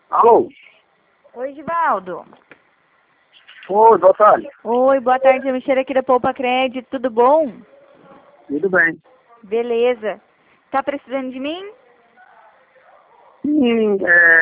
Alô? Oi, Givaldo. Oi, boa tarde. Oi, boa tarde, Michelle aqui da Poupa Crédito, tudo bom? Tudo bem. Beleza. Tá precisando de mim? Sim,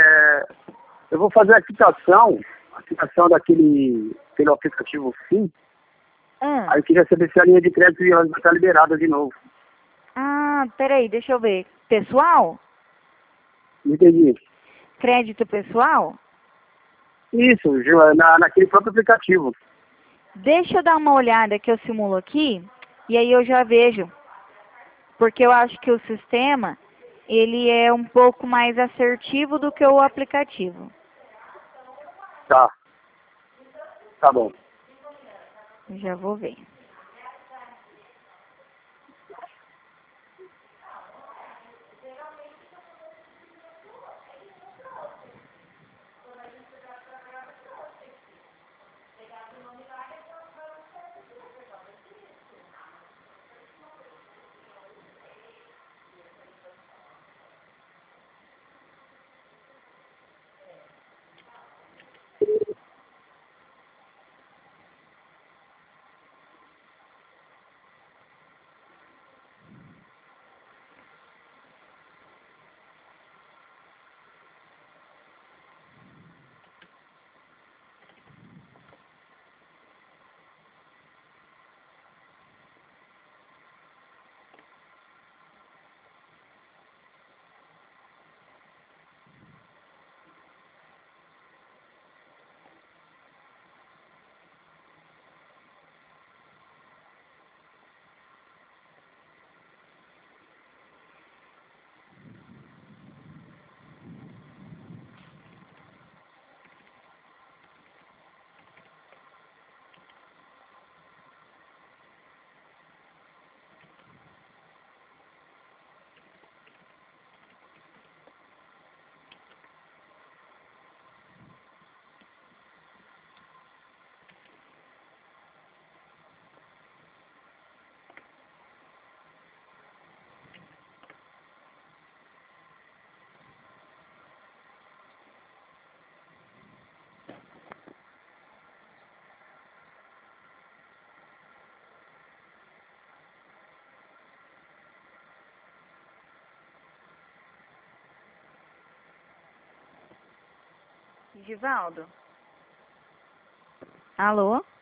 eu vou fazer a quitação pelo aplicativo Sim. Aí eu queria saber se a linha de crédito vai estar liberada de novo. Peraí, deixa eu ver. Pessoal? Não entendi. Crédito pessoal? Isso, naquele próprio aplicativo. Deixa eu dar uma olhada que eu simulo aqui e aí eu já vejo. Porque eu acho que o sistema, ele é um pouco mais assertivo do que o aplicativo. Tá, tá bom. Já vou ver. Givaldo? Alô?